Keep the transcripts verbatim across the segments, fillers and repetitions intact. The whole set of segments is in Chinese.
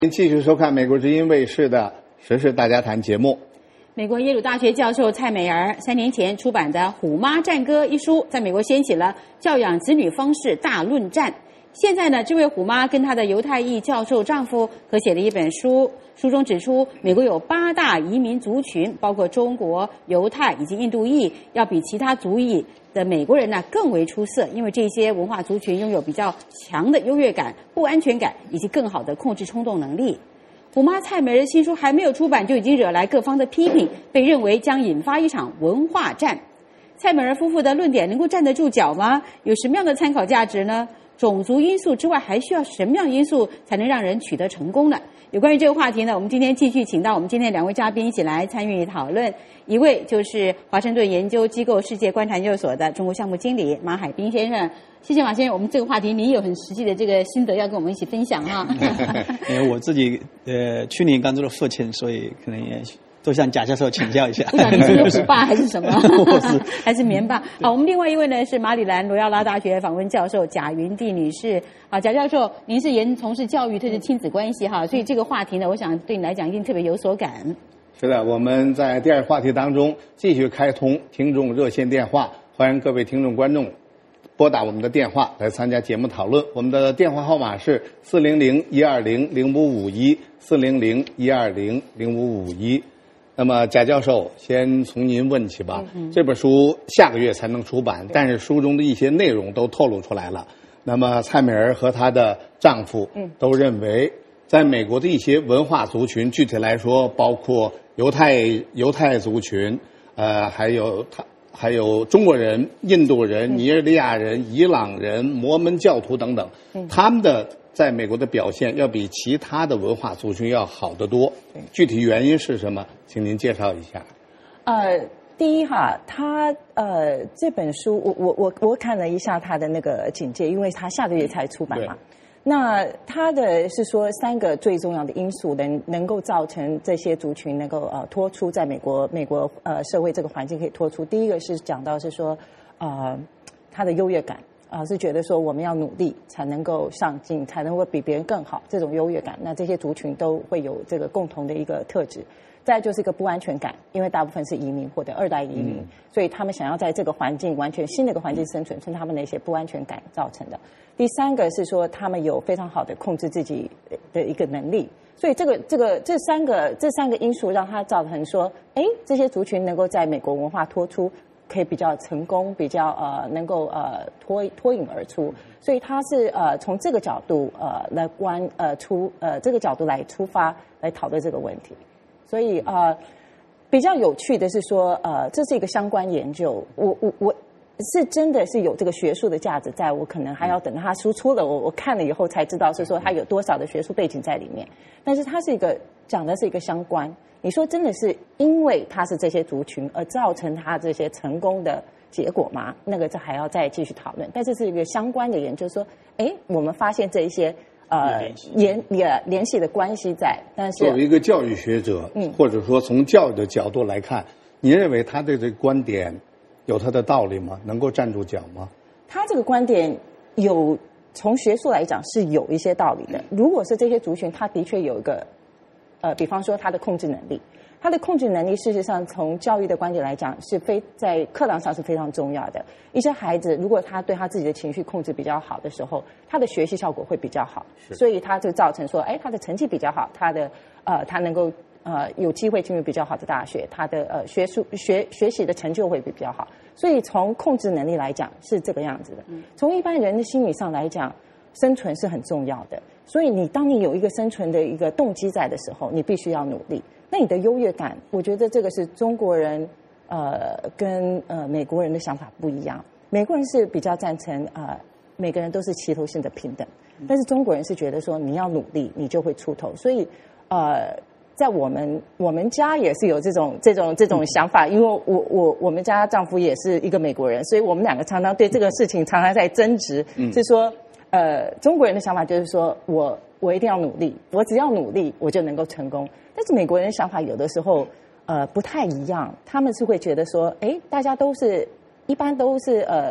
继续收看美国之音卫视的《时事大家谈》节目。 美国耶鲁大学教授蔡美儿三年前出版的《虎妈战歌》一书，在美国掀起了教养子女方式大论战。现在呢，这位虎妈跟她的犹太裔教授丈夫合写了一本书，书中指出，美国有八大移民族群，包括中国、犹太以及印度裔，要比其他族裔的美国人呢更为出色，因为这些文化族群拥有比较强的优越感、不安全感以及更好的控制冲动能力。虎妈蔡美儿的新书还没有出版，就已经惹来各方的批评，被认为将引发一场文化战。蔡美儿夫妇的论点能够站得住脚吗？有什么样的参考价值呢？种族因素之外，还需要什么样的因素才能让人取得成功呢？有关于这个话题呢，我们今天继续请到我们今天两位嘉宾一起来参与讨论。一位就是华盛顿研究机构世界观察研究所的中国项目经理马海滨先生。谢谢马先生，我们这个话题你有很实际的这个心得要跟我们一起分享哈。 因为我自己呃去年刚做了父亲，所以可能也都向贾教授请教一下。 不知道你是六十爸还是什么？还是棉爸？好，我们另外一位呢是马里兰罗耀拉大学访问教授贾云娣女士。啊，贾教授，您是研从事教育，特别是亲子关系哈，所以这个话题呢，我想对你来讲一定特别有所感。 是的，我们在第二话题当中继续开通听众热线电话，欢迎各位听众观众拨打我们的电话来参加节目讨论。我们的电话号码是四零零一二零零五五一四零零一二零零五五一。那么贾教授，先从您问起吧。嗯嗯，这本书下个月才能出版，但是书中的一些内容都透露出来了。那么蔡美儿和她的丈夫都认为，在美国的一些文化族群，具体来说包括犹太犹太族群，呃，还有他还有中国人、印度人、尼日利亚人、伊朗人、摩门教徒等等，他们的在美国的表现要比其他的文化族群要好得多。具体原因是什么？请您介绍一下。 呃，第一哈，他呃这本书，我我我我看了一下他的那个简介，因为他下个月才出版嘛。那他的是说三个最重要的因素能能够造成这些族群能够呃脱出在美国美国呃社会这个环境可以脱出。第一个是讲到是说呃他的优越感啊、呃，是觉得说我们要努力才能够上进，才能够比别人更好，这种优越感，那这些族群都会有这个共同的一个特质。再就是一个不安全感，因为大部分是移民或者二代移民，嗯、所以他们想要在这个环境完全新的一个环境生存，是他们的一些不安全感造成的。第三个是说他们有非常好的控制自己的一个能力，所以这个这个这三个这三个因素让他造成说，哎，这些族群能够在美国文化脱出，可以比较成功，比较呃能够呃脱脱颖而出。所以他是呃从这个角度呃来观呃出呃这个角度来出发来讨论这个问题。所以呃，比较有趣的是说，呃，这是一个相关研究，我我我是真的是有这个学术的价值在，我可能还要等它输出了，我我看了以后才知道是说它有多少的学术背景在里面。但是它是一个讲的是一个相关，你说真的是因为它是这些族群而造成它这些成功的结果吗？那个这还要再继续讨论。但是是一个相关的研究，说，哎，我们发现这一些。呃，联联联系的关系在，但是作为一个教育学者，嗯，或者说从教育的角度来看，您认为他的这个观点有他的道理吗？能够站住脚吗？ 他这个观点有从学术来讲是有一些道理的。如果是这些族群，他的确有一个，呃，比方说他的控制能力。他的控制能力，事实上从教育的观点来讲，是非在课堂上是非常重要的。一些孩子，如果他对他自己的情绪控制比较好的时候，他的学习效果会比较好，所以他就造成说，哎，他的成绩比较好，他的呃，他能够呃有机会进入比较好的大学，他的呃学术学学习的成就会比较好。所以从控制能力来讲是这个样子的。从一般人的心理上来讲，生存是很重要的。所以你当你有一个生存的一个动机在的时候，你必须要努力。那你的优越感，我觉得这个是中国人呃跟呃美国人的想法不一样。美国人是比较赞成呃每个人都是齐头性的平等，但是中国人是觉得说你要努力你就会出头。所以呃在我们我们家也是有这种这种这种想法，因为我我我们家丈夫也是一个美国人，所以我们两个常常对这个事情常常在争执，嗯、是说呃中国人的想法就是说我我一定要努力，我只要努力我就能够成功。但是美国人的想法有的时候呃不太一样，他们是会觉得说，哎，大家都是一般都是呃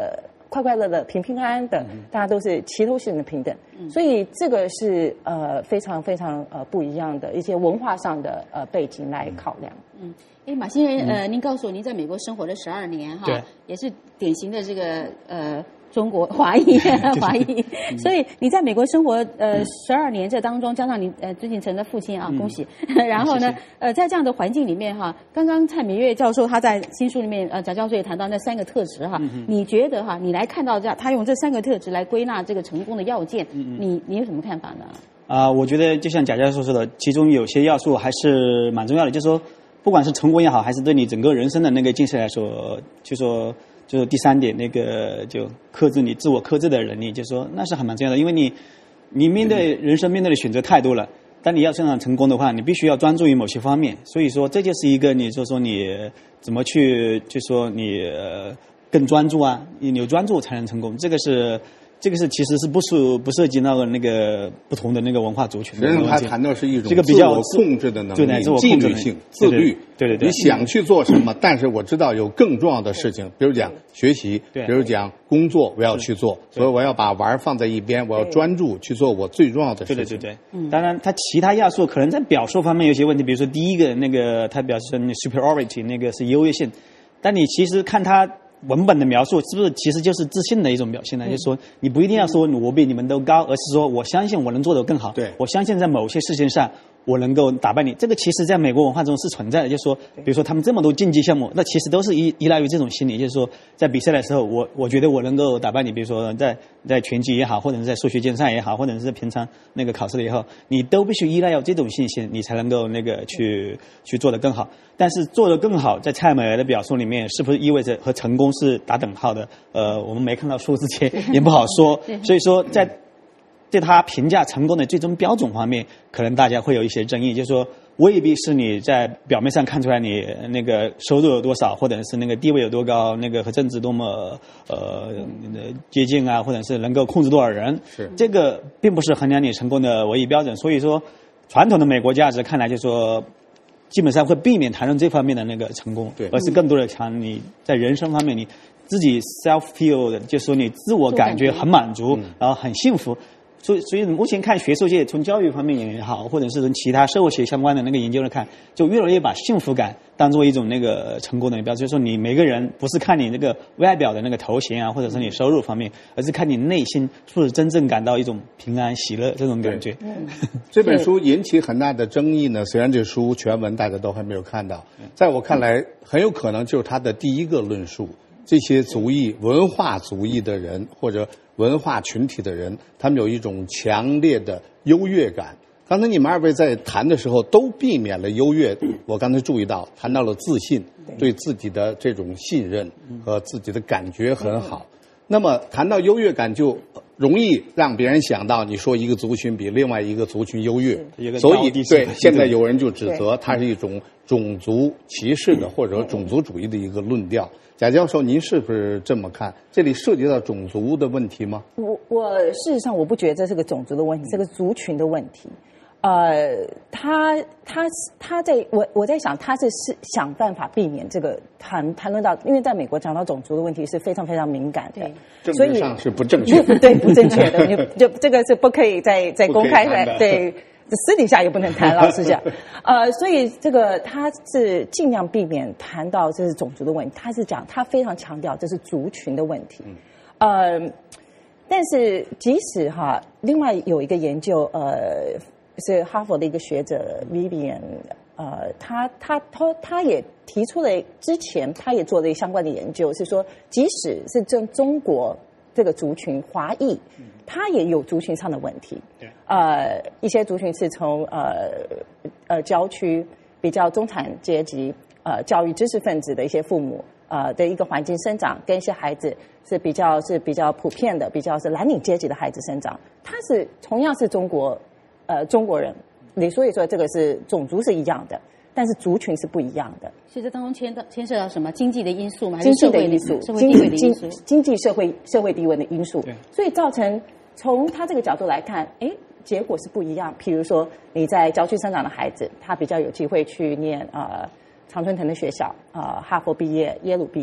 快快乐乐、平平安安的，大家都是齐头式的平等。所以这个是呃非常非常呃不一样的一些文化上的呃背景来考量。 嗯，哎，马先生，呃，您告诉我您在美国生活了十二年哈， 对， 也是典型的这个呃。中国华裔，华裔，所以你在美国生活呃十二年，这当中加上你呃最近成了父亲啊，恭喜。然后呢，呃，在这样的环境里面哈，刚刚蔡美月教授他在新书里面呃，贾教授也谈到那三个特质哈，你觉得哈，你来看到这样，他用这三个特质来归纳这个成功的要件，你你有什么看法呢？ 啊、呃，我觉得就像贾教授说的，其中有些要素还是蛮重要的，就是说，不管是成功也好，还是对你整个人生的那个建设来说，就说。就是第三点，那个就克制你自我克制的能力，就是说那是还蛮重要的，因为你你面对人生面对的选择太多了，但你要想成功的话，你必须要专注于某些方面，所以说这就是一个你就说你怎么去就说你、呃、更专注啊，你有专注才能成功，这个是。这个是其实是不涉不涉及到那个不同的那个文化族群的。 实际上，他谈到是一种这个比较自我控制的能力， 对自我纪律性、自律。 对对对， 你想去做什么，但是我知道有更重要的事情，比如讲学习，比如讲工作，我要去做，所以我要把玩放在一边，我要专注去做我最重要的事情。 对对对对，嗯。当然，它其他要素可能在表述方面有些问题，比如说第一个那个，它表示 superiority 那个是优越性，但你其实看它。文本的描述是不是其实就是自信的一种表现呢？嗯、就是说，你不一定要说我比你们都高，而是说我相信我能做得更好。 对， 我相信在某些事情上我能够打败你。这个其实在美国文化中是存在的，就是说，比如说他们这么多竞技项目，那其实都是依依赖于这种心理，就是说，在比赛的时候，我我觉得我能够打败你。比如说在在拳击也好，或者是在数学竞赛也好，或者是在平常那个考试也好，你都必须依赖有这种信心，你才能够那个去去做得更好。但是做得更好，在蔡美儿的表述里面，是不是意味着和成功是打等号的？呃，我们没看到数字前也不好说。所以说，在对他评价成功的最终标准方面，可能大家会有一些争议，就是说，未必是你在表面上看出来你那个收入有多少，或者是那个地位有多高，那个和政治多么呃接近啊，或者是能够控制多少人， 是这个并不是衡量你成功的唯一标准。所以说，传统的美国价值看来就是说。基本上会避免谈论这方面的那个成功， 对， 而是更多的谈你在人生方面你自己 self feel 的，就是说你自我感觉很满足，嗯、然后很幸福。所以，所以目前看学术界从教育方面也好，或者是从其他社会学相关的那个研究来看，就越来越把幸福感当做一种那个成功的标准。就是说，你每个人不是看你那个外表的那个头衔啊，或者是你收入方面，而是看你内心是不是真正感到一种平安喜乐这种感觉。 嗯、这本书引起很大的争议呢，虽然这书全文大家都还没有看到，在我看来，很有可能就是他的第一个论述。这些族裔、文化族裔的人或者文化群体的人，他们有一种强烈的优越感。刚才你们二位在谈的时候都避免了优越，我刚才注意到谈到了自信，对自己的这种信任和自己的感觉很好。那么谈到优越感，就容易让别人想到你说一个族群比另外一个族群优越，所以对现在有人就指责它是一种种族歧视的或者种族主义的一个论调。贾教授，您是不是这么看？这里涉及到种族的问题吗？ 我我事实上我不觉得这是个种族的问题，这个族群的问题。呃，他他他在我我在想，他是是想办法避免这个谈谈论到，因为在美国讲到种族的问题是非常非常敏感的， 政治上是不正确的， 对不正确的，就就这个是不可以在在公开在对。私底下也不能谈，老实讲，呃，所以这个他是尽量避免谈到这是种族的问题，他是讲他非常强调这是族群的问题，呃，但是即使哈，另外有一个研究，呃，是哈佛的一个学者 Vivian， 呃，他他他他也提出了之前他也做了相关的研究，是说即使是中中国这个族群华裔。他也有族群上的问题，呃，一些族群是从呃呃郊区比较中产阶级呃教育知识分子的一些父母呃的一个环境生长，跟一些孩子是比较是比较普遍的，比较是蓝领阶级的孩子生长，他是同样是中国呃中国人，你所以说这个是种族是一样的。但是族群是不一样的， 所以这当中牵到牵涉到什么经济的因素吗？ 经济的因素、 社会地位的因素、 经济社会社会地位的因素，所以造成从他这个角度来看，哎，结果是不一样。譬如说，你在郊区生长的孩子，他比较有机会去念呃常春藤的学校，呃哈佛毕业、耶鲁毕业。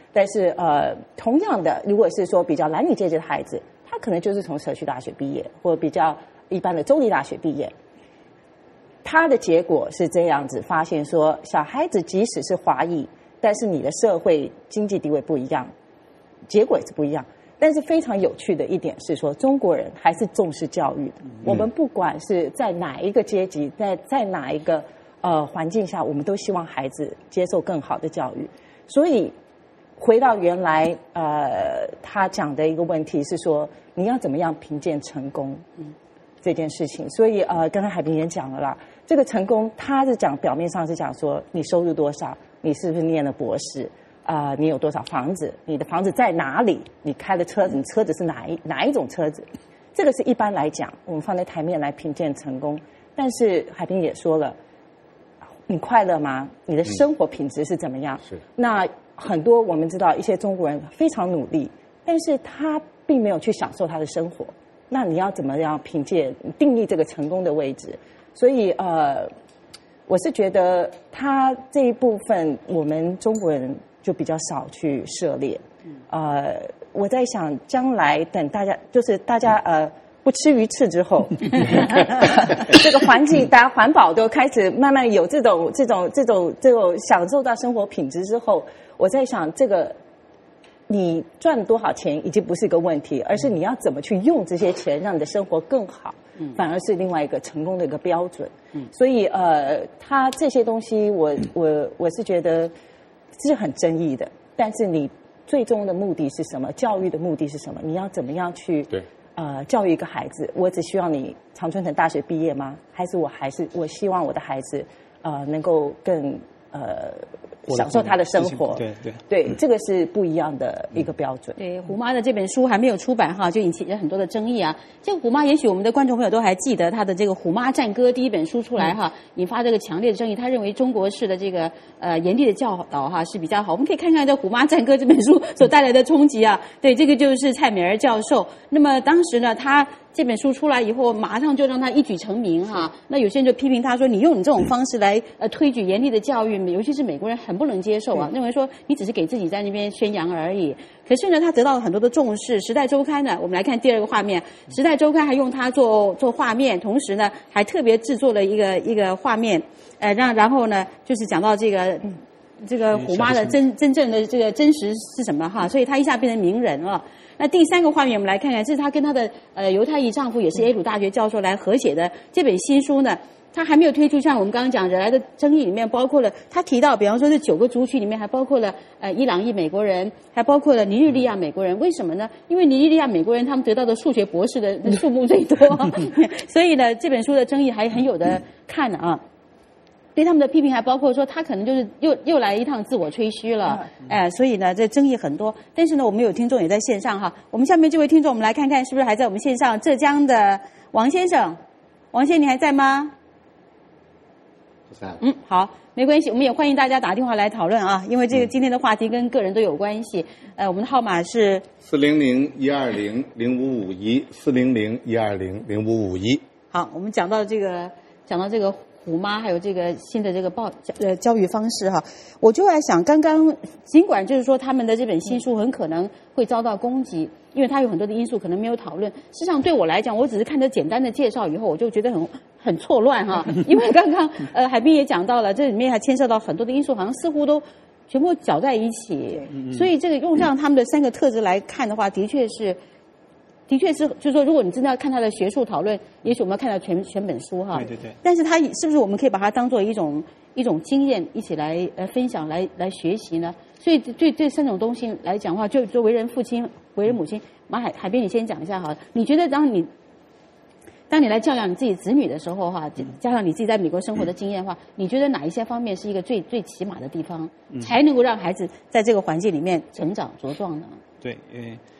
但是呃，同样的，如果是说比较蓝领阶级的孩子，他可能就是从社区大学毕业，或比较一般的州立大学毕业。他的结果是这样子，发现说，小孩子即使是华裔，但是你的社会经济地位不一样，结果也是不一样。但是非常有趣的一点是说，中国人还是重视教育的。嗯、我们不管是在哪一个阶级，在在哪一个呃环境下，我们都希望孩子接受更好的教育。所以回到原来呃他讲的一个问题是说，你要怎么样评鉴成功？嗯。这件事情，所以呃，刚才海平也讲了啦，这个成功，他是讲表面上是讲说你收入多少，你是不是念了博士，啊、呃，你有多少房子，你的房子在哪里，你开的车子，你车子是哪一哪一种车子，这个是一般来讲，我们放在台面来评鉴成功。但是海平也说了，你快乐吗？你的生活品质是怎么样？嗯、是。那很多我们知道一些中国人非常努力，但是他并没有去享受他的生活。那你要怎么样凭借定义这个成功的位置？所以呃，我是觉得他这一部分我们中国人就比较少去涉猎。呃，我在想将来等大家就是大家呃不吃鱼翅之后，这个环境大家环保都开始慢慢有这种这种这种这种享受到生活品质之后，我在想这个。你赚多少钱已经不是一个问题，而是你要怎么去用这些钱让你的生活更好，嗯、反而是另外一个成功的一个标准。嗯、所以呃，他这些东西我，我我我是觉得是很争议的。但是你最终的目的是什么？教育的目的是什么？你要怎么样去对呃教育一个孩子？我只希望你常春藤大学毕业吗？还是我还是我希望我的孩子呃能够更呃。享受他的生活， 对对对，这个是不一样的一个标准。 对，胡妈的这本书还没有出版哈，就引起了很多的争议啊。这个胡妈，也许我们的观众朋友都还记得她的这个《虎妈战歌》第一本书出来哈，引发这个强烈的争议。他认为中国式的这个呃严厉的教导哈是比较好。我们可以看看这《虎妈战歌》这本书所带来的冲击啊。对，这个就是蔡美儿教授。那么当时呢，他这本书出来以后，马上就让他一举成名哈。那有些人就批评他说，你用你这种方式来呃推举严厉的教育，尤其是美国人很不能接受啊，认为说你只是给自己在那边宣扬而已。可是呢，他得到了很多的重视。《时代周刊》呢，我们来看第二个画面，《时代周刊》还用它做做画面，同时呢，还特别制作了一个一个画面，呃，让然后呢，就是讲到这个。这个虎妈的真真正的这个真实是什么哈？所以她一下变成名人了。那第三个画面我们来看看，这是她跟她的呃犹太裔丈夫，也是耶鲁大学教授来合写的这本新书呢。她还没有推出，像我们刚刚讲惹来的争议里面，包括了她提到，比方说这九个族群里面还包括了呃伊朗裔美国人，还包括了尼日利亚美国人。为什么呢？因为尼日利亚美国人他们得到的数学博士的数目最多，所以呢这本书的争议还很有的看的啊。对他们的批评还包括说，他可能就是又又来一趟自我吹嘘了，哎、呃，所以呢，这争议很多。但是呢，我们有听众也在线上哈，我们下面这位听众，我们来看看是不是还在我们线上？浙江的王先生，王先生你还在吗？嗯，好，没关系，我们也欢迎大家打电话来讨论啊，因为这个今天的话题跟个人都有关系。呃，我们的号码是四零零一二零零五五一四零零一二零零五五一。 好，我们讲到这个，讲到这个。虎妈还有这个新的这个报呃教育方式哈，我就在想，刚刚尽管就是说他们的这本新书很可能会遭到攻击，因为它有很多的因素可能没有讨论。事实上对我来讲，我只是看着简单的介绍以后，我就觉得很很错乱哈，因为刚刚呃海滨也讲到了，这里面还牵涉到很多的因素，好像似乎都全部搅在一起，所以这个用上他们的三个特质来看的话，的确是。的确是，就是说，如果你真的要看他的学术讨论，也许我们要看到全全本书哈。 对对对。 但是他是不是我们可以把它当做一种一种经验，一起来呃分享，来来学习呢？所以对这三种东西来讲的话，就就为人父亲、为人母亲，马海海边，你先讲一下哈。你觉得当你当你来教养你自己子女的时候哈，加上你自己在美国生活的经验的话，你觉得哪一些方面是一个最最起码的地方，才能够让孩子在这个环境里面成长茁壮呢？ 对，因为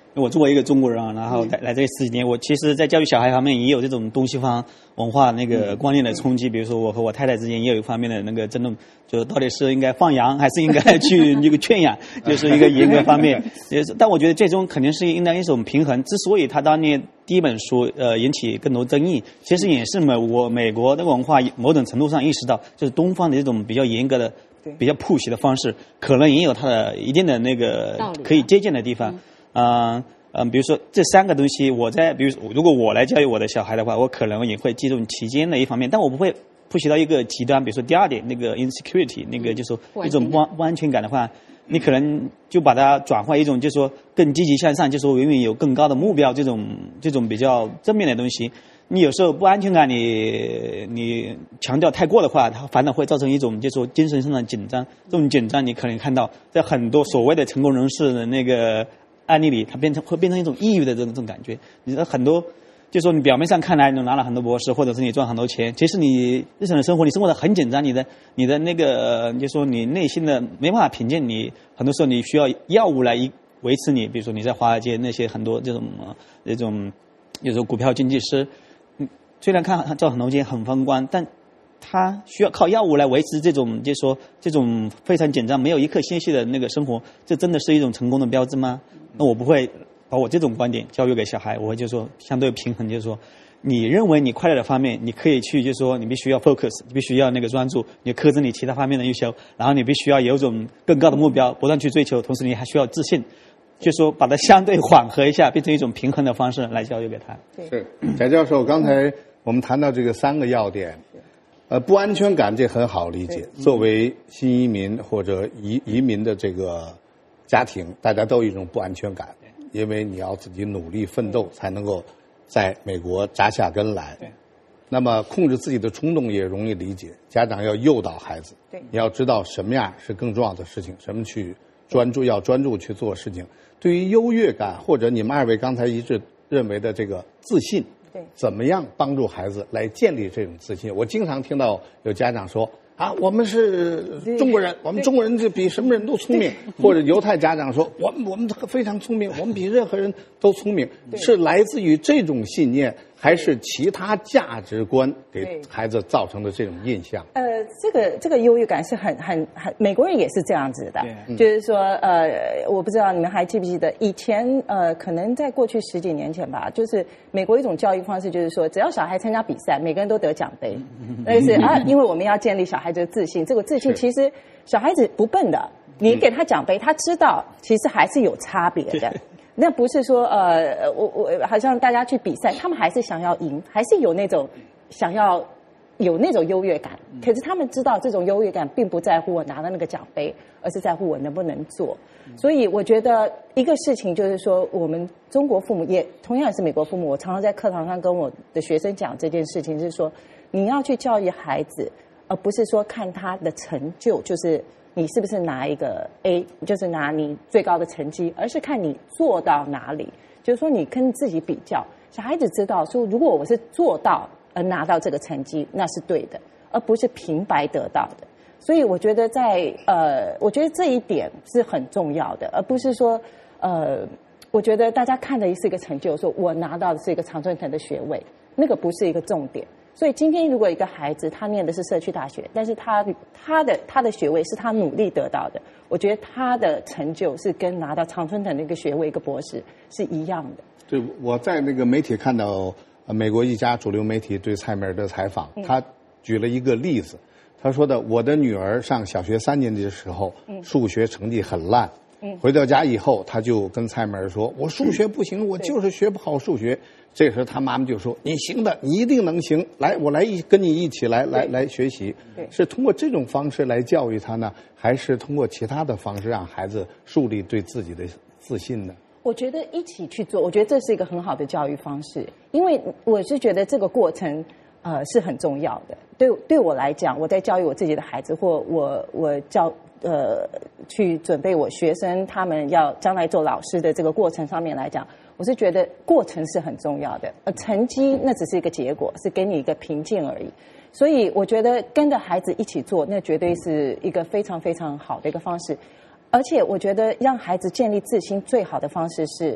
我作为一个中国人啊，然后来来这十几年，我其实在教育小孩方面也有这种东西方文化那个观念的冲击。比如说我和我太太之间也有一方面的那个争论，就到底是应该放羊还是应该去那个圈养，就是一个严格方面。也是，但我觉得最终肯定是应当一种平衡。之所以他当年第一本书呃引起更多争议，其实也是美国美国的文化某种程度上意识到，就是东方的这种比较严格的、比较 push 的方式，可能也有它的一定的那个可以借鉴的地方。嗯嗯、呃，比如说这三个东西，我在比如说如果我来教育我的小孩的话，我可能也会记住其间的一方面，但我不会 push 到一个极端。比如说第二点，那个 insecurity， 那个就是一种不安不安全感的话，你可能就把它转换一种，就是说更积极向上，就是说永远有更高的目标，这种这种比较正面的东西。你有时候不安全感你，你你强调太过的话，它反而会造成一种就是说精神上的紧张。这种紧张，你可能看到在很多所谓的成功人士的那个案例里，它变成会变成一种抑郁的这种这种感觉。你的很多，就是说你表面上看来你拿了很多博士，或者是你赚很多钱，其实你日常的生活你生活的很紧张，你的你的那个就是说你内心的没办法平静，你很多时候你需要药物来维持你。比如说你在华尔街那些很多这种这种，有时候股票经纪师。虽然看赚很多钱很风光，但他需要靠药物来维持这种，就是说这种非常紧张、没有一刻歇息的那个生活，这真的是一种成功的标志吗？那我不会把我这种观点教育给小孩，我会就说相对平衡，就是说，你认为你快乐的方面，你可以去，就是说你必须要 focus， 你必须要那个专注，你克制你其他方面的优秀，然后你必须要有一种更高的目标，不断去追求，同时你还需要自信。就说把它相对缓和一下，变成一种平衡的方式来教育给他。 是，翟教授，刚才我们谈到这个三个要点，呃，不安全感这很好理解。作为新移民或者移移民的这个家庭，大家都有一种不安全感，因为你要自己努力奋斗才能够在美国扎下根来。那么控制自己的冲动也容易理解，家长要诱导孩子，你要知道什么样是更重要的事情，什么去专注，要专注去做事情。对于优越感，或者你们二位刚才一致认为的这个自信， 对， 怎么样帮助孩子来建立这种自信？我经常听到有家长说啊，我们是中国人，我们中国人就比什么人都聪明，或者犹太家长说，我们我们非常聪明，我们比任何人都聪明，是来自于这种信念，还是其他价值观给孩子造成的这种印象？ 呃，这个这个优越感是很很很，美国人也是这样子的，就是说，呃，我不知道你们还记不记得，以前呃，可能在过去十几年前吧，就是美国一种教育方式，就是说，只要小孩参加比赛，每个人都得奖杯，但是啊，因为我们要建立小孩子的自信，这个自信其实小孩子不笨的，你给他奖杯，他知道其实还是有差别的。那不是说呃，我我好像大家去比赛，他们还是想要赢，还是有那种想要有那种优越感。可是他们知道这种优越感并不在乎我拿了那个奖杯，而是在乎我能不能做。所以我觉得一个事情就是说，我们中国父母也同样也是美国父母，我常常在课堂上跟我的学生讲这件事情，是说你要去教育孩子，而不是说看他的成就，就是你是不是拿一个 A， 就是拿你最高的成绩，而是看你做到哪里。就是说你跟自己比较，小孩子知道说，如果我是做到而拿到这个成绩，那是对的，而不是平白得到的。所以我觉得在呃，我觉得这一点是很重要的，而不是说呃，我觉得大家看的是一个成就，说我拿到的是一个常春藤的学位，那个不是一个重点。所以今天如果一个孩子他念的是社区大学，但是他他的他的学位是他努力得到的，我觉得他的成就是跟拿到常春藤的一个学位一个博士是一样的。 对，我在那个媒体看到呃美国一家主流媒体对蔡美儿的采访， 嗯、 他举了一个例子，他说的我的女儿上小学三年级的时候，嗯、数学成绩很烂。嗯，回到家以后，他就跟蔡美儿说：“我数学不行，我就是学不好数学。”这时候他妈妈就说：“你行的，你一定能行。来，我来一跟你一起来来来学习。”是通过这种方式来教育他呢，还是通过其他的方式让孩子树立对自己的自信呢？ 我觉得一起去做，我觉得这是一个很好的教育方式，因为我是觉得这个过程呃是很重要的。对对我来讲，我在教育我自己的孩子，或我我教。呃，去准备我学生他们要将来做老师的这个过程上面来讲，我是觉得过程是很重要的，呃，成绩那只是一个结果，是给你一个评鉴而已。所以我觉得跟着孩子一起做，那绝对是一个非常非常好的一个方式。而且我觉得让孩子建立自信最好的方式是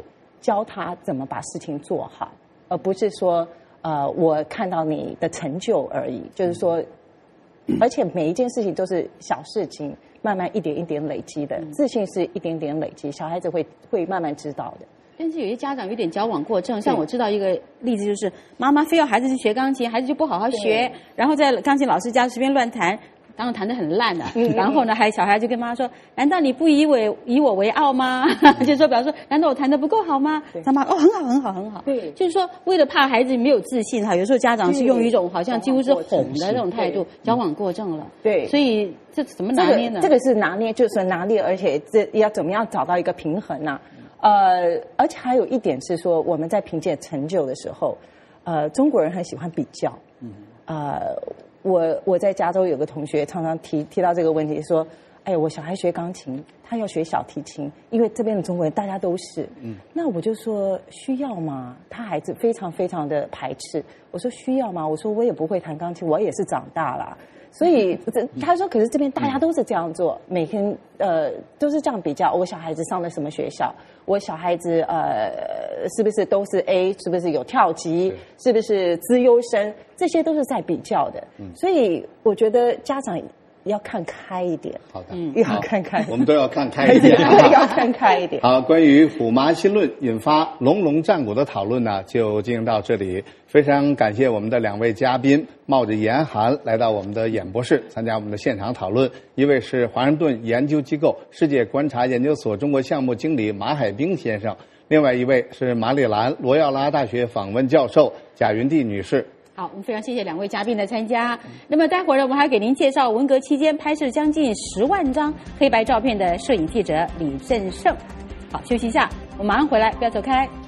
教他怎么把事情做好，而不是说呃我看到你的成就而已。就是说，而且每一件事情都是小事情，慢慢一点一点累积的。自信是一点点累积，小孩子会会慢慢知道的。 但是有些家长有点矫枉过正，像我知道一个例子，就是妈妈非要孩子去学钢琴，孩子就不好好学，然后在钢琴老师家随便乱弹，当然弹得很烂的、啊。然后呢，还小孩就跟妈妈说：“难道你不以为以我为傲吗？”就是说，表示说，难道我弹得不够好吗？他妈哦，很好，很好，很好。对，就是说，为了怕孩子没有自信哈，有时候家长是用一种好像几乎是哄的那种态度，矫枉过正了。对，所以这怎么拿捏呢？ 这个、这个是拿捏，就是拿捏，而且这要怎么样找到一个平衡呢、啊？呃，而且还有一点是说，我们在凭借成就的时候，呃，中国人很喜欢比较。嗯。呃，我我在加州有个同学常常提提到这个问题，说：“哎，我小孩学钢琴，他要学小提琴，因为这边的中国人大家都是。”嗯。那我就说需要吗？他孩子非常非常的排斥。我说需要吗？我说我也不会弹钢琴，我也是长大了。所以他说，可是这边大家都是这样做，每天呃都是这样比较。我小孩子上了什么学校？我小孩子呃是不是都是 A？ 是不是有跳级？是不是资优生？这些都是在比较的。所以我觉得家长要看开一点。 好的， 嗯，要看开， 我们都要看开一点， 要看开一点。 好，关于虎妈新论引发龙龙战鼓的讨论呢，就进行到这里。非常感谢我们的两位嘉宾冒着严寒来到我们的演播室参加我们的现场讨论。一位是华盛顿研究机构世界观察研究所中国项目经理马海兵先生，另外一位是马里兰罗耀拉大学访问教授贾云娣女士。 好，我们非常谢谢两位嘉宾的参加。那么待会儿呢，我们还给您介绍文革期间拍摄将近十万张黑白照片的摄影记者李振胜。好，休息一下，我马上回来，不要走开。